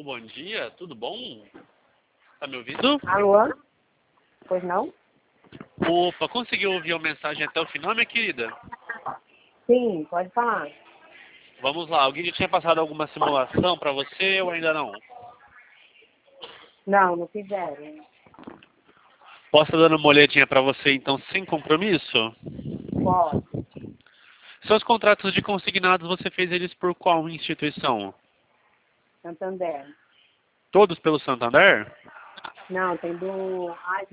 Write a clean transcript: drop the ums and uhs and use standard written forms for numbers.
bom dia, tudo bom? Tá me ouvindo? Alô? Pois não? Opa, conseguiu ouvir a mensagem até o final, minha querida? Sim, pode falar. Vamos lá, alguém já tinha passado alguma simulação pra você ou ainda não? Não, não fizeram. Posso estar dando uma olhadinha pra você então, sem compromisso? Pode. Seus contratos de consignados, você fez eles por qual instituição? Santander. Todos pelo Santander? Não, tem do